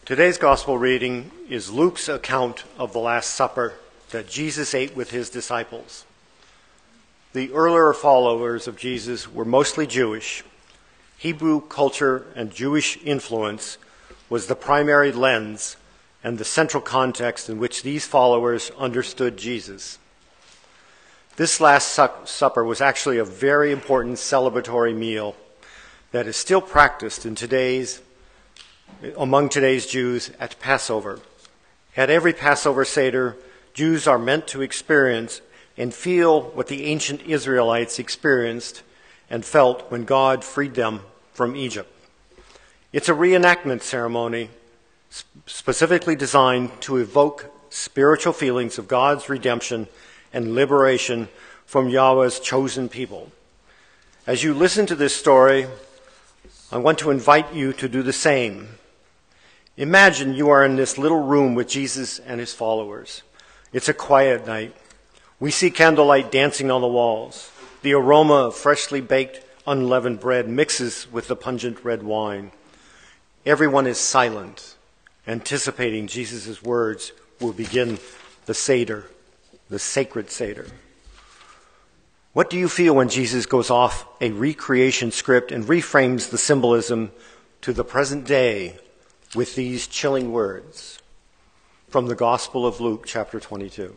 Today's gospel reading is Luke's account of the Last Supper that Jesus ate with his disciples. The earlier followers of Jesus were mostly Jewish. Hebrew culture and Jewish influence was the primary lens and the central context in which these followers understood Jesus. This Last Supper was actually a very important celebratory meal that is still practiced among today's Jews at Passover. At every Passover Seder, Jews are meant to experience and feel what the ancient Israelites experienced and felt when God freed them from Egypt. It's a reenactment ceremony specifically designed to evoke spiritual feelings of God's redemption and liberation from Yahweh's chosen people. As you listen to this story, I want to invite you to do the same. Imagine you are in this little room with Jesus and his followers. It's a quiet night. We see candlelight dancing on the walls. The aroma of freshly baked, unleavened bread mixes with the pungent red wine. Everyone is silent, anticipating Jesus' words will begin the Seder, the sacred Seder. What do you feel when Jesus goes off a recreation script and reframes the symbolism to the present day with these chilling words from the Gospel of Luke, chapter 22?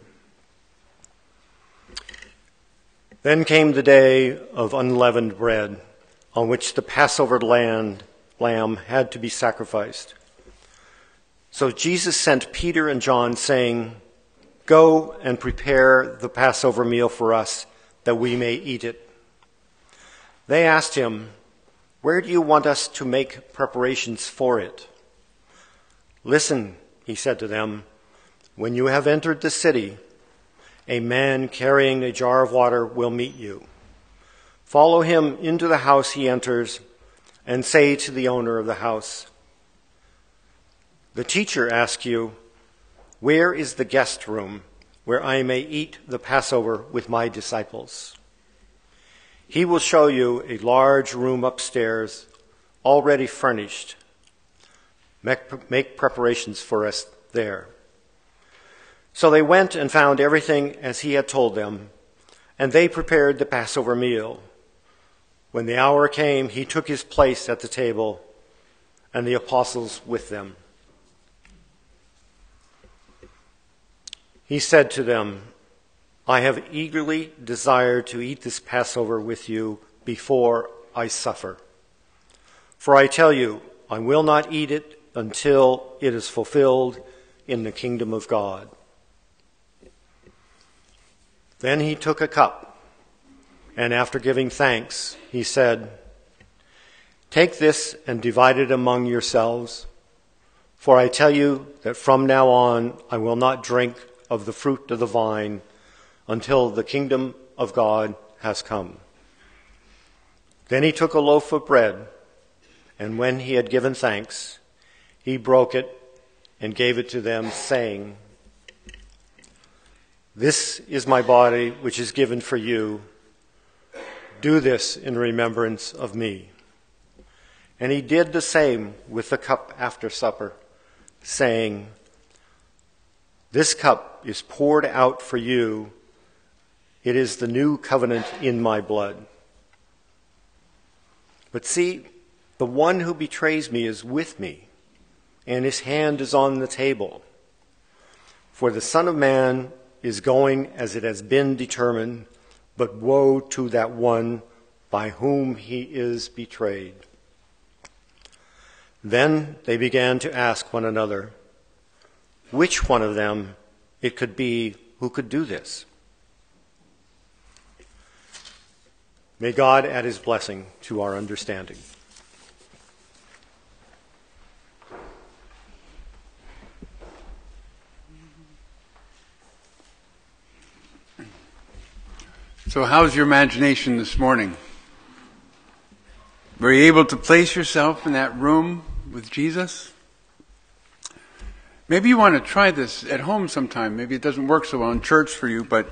Then came the day of unleavened bread, on which the Passover lamb had to be sacrificed. So Jesus sent Peter and John, saying, "Go and prepare the Passover meal for us, that we may eat it." They asked him, "Where do you want us to make preparations for it?" "Listen," he said to them, "when you have entered the city, a man carrying a jar of water will meet you. Follow him into the house he enters and say to the owner of the house, 'The teacher asks you, where is the guest room where I may eat the Passover with my disciples?' He will show you a large room upstairs, already furnished. Make preparations for us there." So they went and found everything as he had told them, and they prepared the Passover meal. When the hour came, he took his place at the table, and the apostles with them. He said to them, "I have eagerly desired to eat this Passover with you before I suffer. For I tell you, I will not eat it until it is fulfilled in the kingdom of God." Then he took a cup, and after giving thanks, he said, "Take this and divide it among yourselves, for I tell you that from now on I will not drink of the fruit of the vine until the kingdom of God has come." Then he took a loaf of bread, and when he had given thanks, he broke it and gave it to them, saying, "This is my body, which is given for you. Do this in remembrance of me." And he did the same with the cup after supper, saying, "This cup is poured out for you. It is the new covenant in my blood. But see, the one who betrays me is with me, and his hand is on the table. For the Son of Man is going as it has been determined, but woe to that one by whom he is betrayed." Then they began to ask one another which one of them it could be who could do this. May God add his blessing to our understanding. So how's your imagination this morning? Were you able to place yourself in that room with Jesus? Maybe you want to try this at home sometime. Maybe it doesn't work so well in church for you, but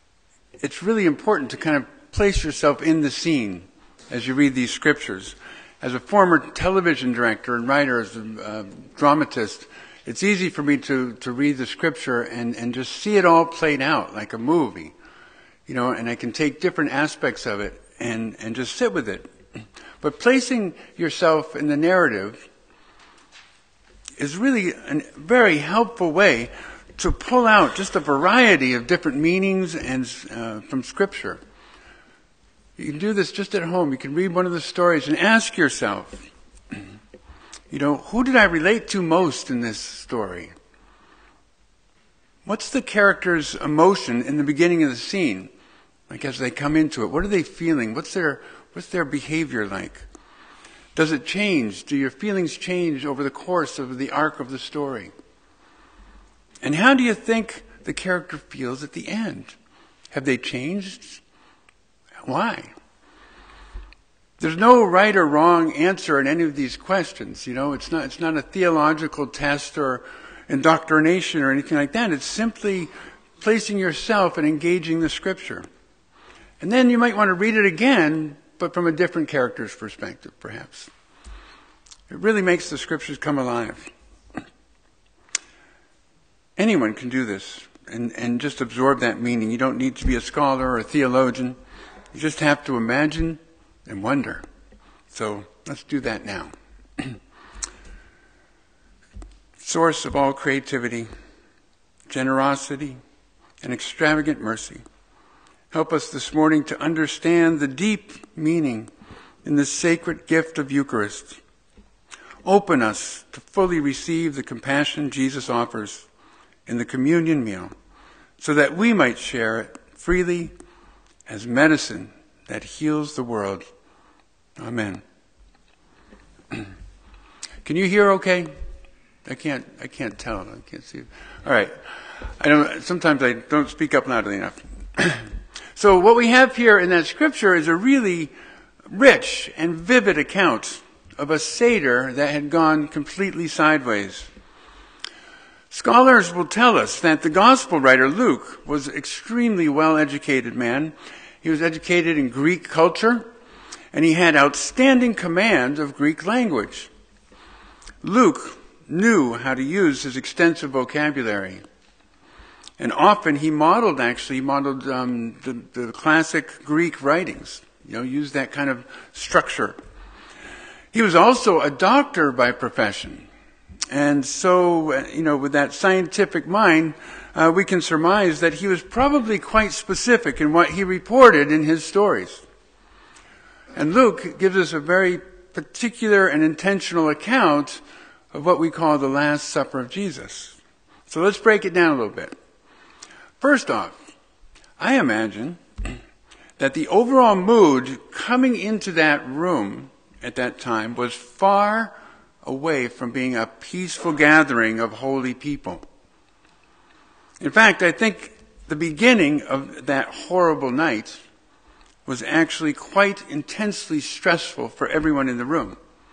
it's really important to kind of place yourself in the scene as you read these scriptures. As a former television director and writer, as a dramatist, it's easy for me to read the scripture and just see it all played out like a movie. And I can take different aspects of it and just sit with it. But placing yourself in the narrative is really a very helpful way to pull out just a variety of different meanings and from Scripture. You can do this just at home. You can read one of the stories and ask yourself, who did I relate to most in this story? What's the character's emotion in the beginning of the scene? Like as they come into it, what are they feeling? What's their behavior like? Does it change? Do your feelings change over the course of the arc of the story? And how do you think the character feels at the end? Have they changed? Why? There's no right or wrong answer in any of these questions. It's not a theological test or indoctrination or anything like that. It's simply placing yourself and engaging the Scripture. And then you might want to read it again, but from a different character's perspective, perhaps. It really makes the Scriptures come alive. Anyone can do this and just absorb that meaning. You don't need to be a scholar or a theologian. You just have to imagine and wonder. So let's do that now. Source of all creativity, generosity, and extravagant mercy. Help us this morning to understand the deep meaning in the sacred gift of Eucharist. Open us to fully receive the compassion Jesus offers in the communion meal, so that we might share it freely as medicine that heals the world. Amen. Can you hear okay? I can't tell. I can't see. All right. Sometimes I don't speak up loudly enough. So what we have here in that scripture is a really rich and vivid account of a Seder that had gone completely sideways. Scholars will tell us that the gospel writer Luke was an extremely well-educated man. He was educated in Greek culture, and he had outstanding command of Greek language. Luke knew how to use his extensive vocabulary. And often he modeled the classic Greek writings, used that kind of structure. He was also a doctor by profession. And so, with that scientific mind, we can surmise that he was probably quite specific in what he reported in his stories. And Luke gives us a very particular and intentional account of what we call the Last Supper of Jesus. So let's break it down a little bit. First off, I imagine that the overall mood coming into that room at that time was far away from being a peaceful gathering of holy people. In fact, I think the beginning of that horrible night was actually quite intensely stressful for everyone in the room.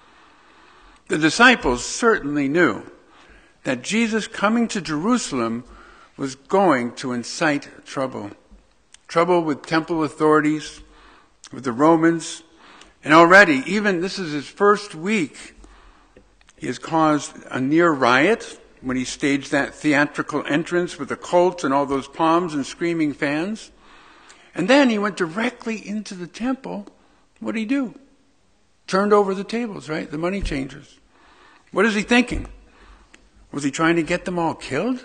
The disciples certainly knew that Jesus coming to Jerusalem was going to incite trouble. Trouble with temple authorities, with the Romans, and already, even this is his first week, he has caused a near riot when he staged that theatrical entrance with the colts and all those palms and screaming fans. And then he went directly into the temple. What did he do? Turned over the tables, right? The money changers. What is he thinking? Was he trying to get them all killed?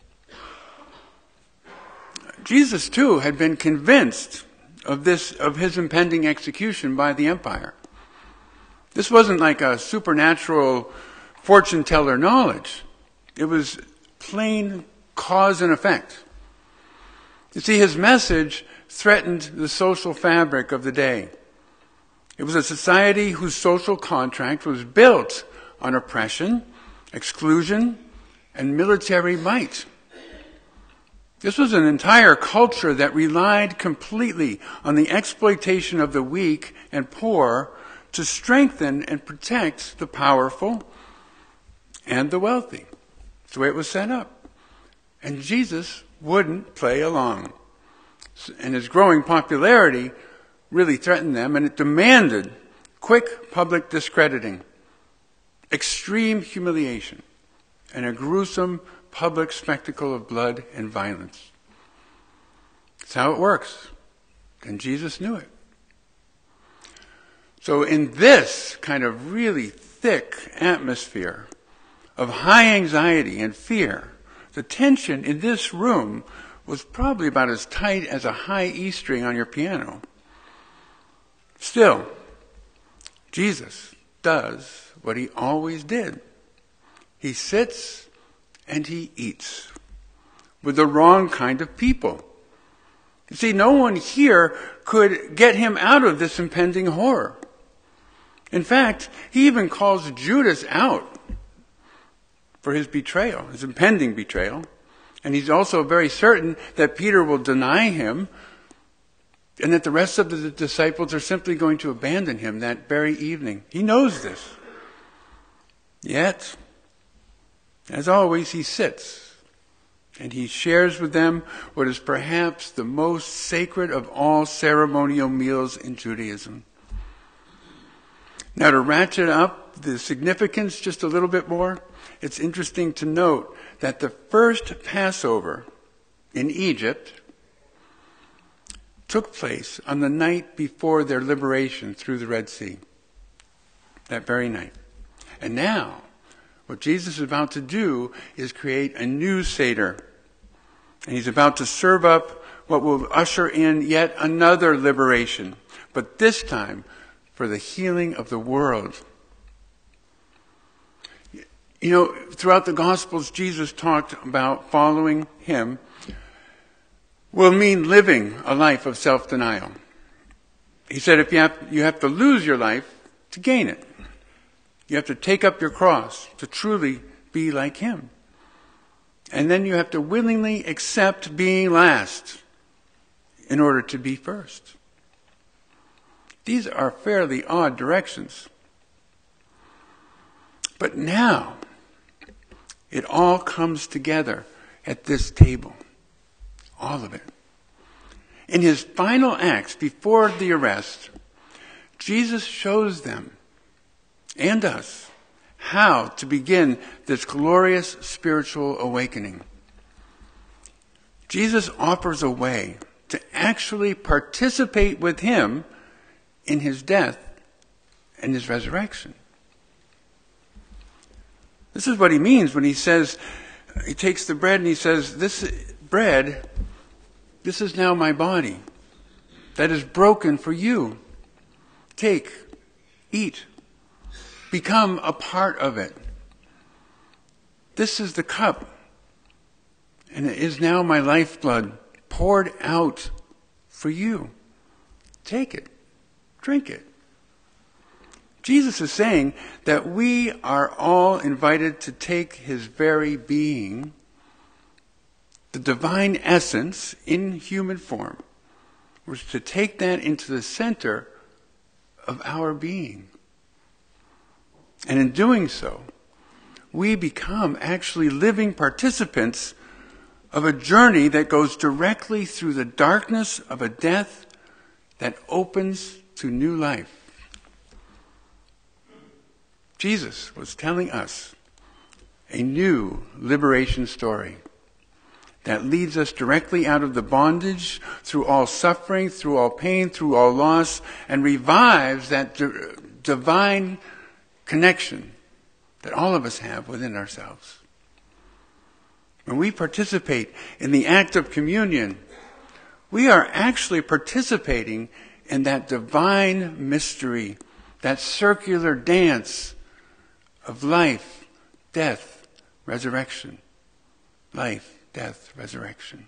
Jesus, too, had been convinced of his impending execution by the empire. This wasn't like a supernatural fortune teller knowledge. It was plain cause and effect. You see, his message threatened the social fabric of the day. It was a society whose social contract was built on oppression, exclusion, and military might. This was an entire culture that relied completely on the exploitation of the weak and poor to strengthen and protect the powerful and the wealthy. That's the way it was set up. And Jesus wouldn't play along. And his growing popularity really threatened them, and it demanded quick public discrediting, extreme humiliation, and a gruesome public spectacle of blood and violence. That's how it works. And Jesus knew it. So in this kind of really thick atmosphere of high anxiety and fear, the tension in this room was probably about as tight as a high E string on your piano. Still, Jesus does what he always did. He sits and he eats with the wrong kind of people. You see, no one here could get him out of this impending horror. In fact, he even calls Judas out for his betrayal, his impending betrayal. And he's also very certain that Peter will deny him and that the rest of the disciples are simply going to abandon him that very evening. He knows this. Yet, as always, he sits and he shares with them what is perhaps the most sacred of all ceremonial meals in Judaism. Now, to ratchet up the significance just a little bit more, it's interesting to note that the first Passover in Egypt took place on the night before their liberation through the Red Sea. That very night. And now, what Jesus is about to do is create a new Seder. And he's about to serve up what will usher in yet another liberation, but this time for the healing of the world. You know, throughout the Gospels, Jesus talked about following him will mean living a life of self-denial. He said if you have to lose your life to gain it. You have to take up your cross to truly be like him. And then you have to willingly accept being last in order to be first. These are fairly odd directions. But now, it all comes together at this table. All of it. In his final acts before the arrest, Jesus shows them and us how to begin this glorious spiritual awakening. Jesus offers a way to actually participate with him in his death and his resurrection. This is what he means when he says, he takes the bread and he says, this bread, this is now my body that is broken for you. Take, eat, become a part of it. This is the cup, and it is now my lifeblood poured out for you. Take it, drink it. Jesus is saying that we are all invited to take his very being, the divine essence in human form. We're to take that into the center of our being. And in doing so, we become actually living participants of a journey that goes directly through the darkness of a death that opens to new life. Jesus was telling us a new liberation story that leads us directly out of the bondage, through all suffering, through all pain, through all loss, and revives that divine connection that all of us have within ourselves. When we participate in the act of communion, we are actually participating in that divine mystery, that circular dance of life, death, resurrection. Life, death, resurrection.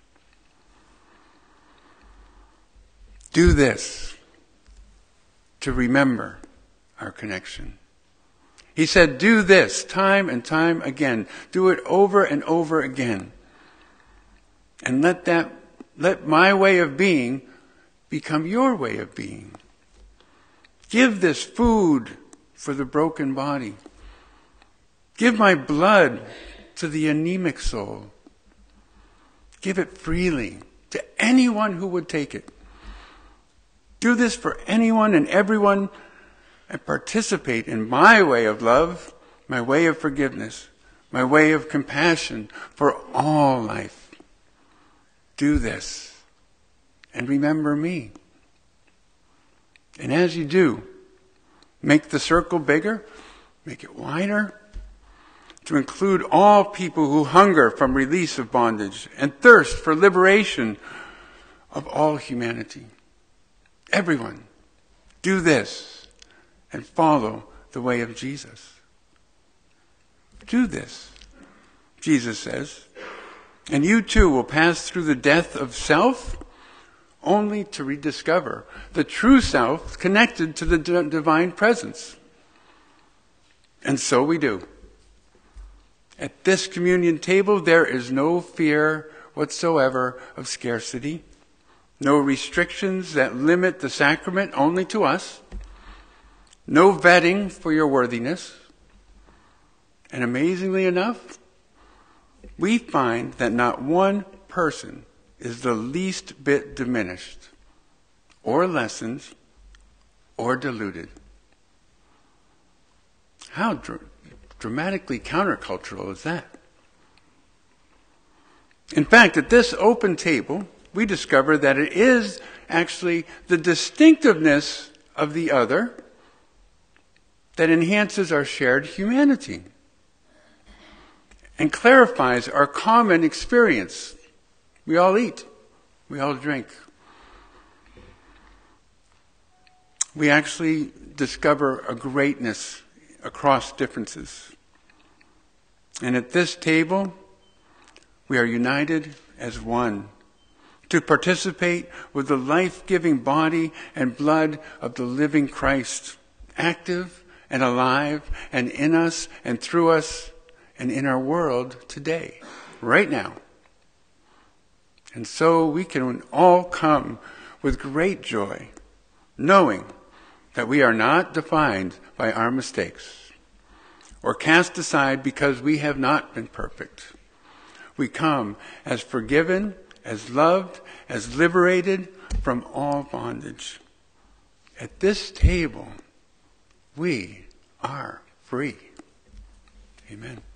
Do this to remember our connection. He said, do this time and time again. Do it over and over again. And let my way of being become your way of being. Give this food for the broken body. Give my blood to the anemic soul. Give it freely to anyone who would take it. Do this for anyone and everyone and participate in my way of love, my way of forgiveness, my way of compassion for all life. Do this and remember me. And as you do, make the circle bigger, make it wider, to include all people who hunger from release of bondage and thirst for liberation of all humanity. Everyone, do this and follow the way of Jesus. Do this, Jesus says, and you too will pass through the death of self only to rediscover the true self connected to the divine presence. And so we do. At this communion table, there is no fear whatsoever of scarcity, no restrictions that limit the sacrament only to us, no vetting for your worthiness. And amazingly enough, we find that not one person is the least bit diminished or lessened or diluted. How dramatically countercultural is that? In fact, at this open table, we discover that it is actually the distinctiveness of the other that enhances our shared humanity and clarifies our common experience. We all eat. We all drink. We actually discover a greatness across differences. And at this table, we are united as one to participate with the life-giving body and blood of the living Christ, active and alive and in us and through us and in our world today, right now. And so we can all come with great joy, knowing that we are not defined by our mistakes or cast aside because we have not been perfect. We come as forgiven, as loved, as liberated from all bondage. At this table, we are free. Amen.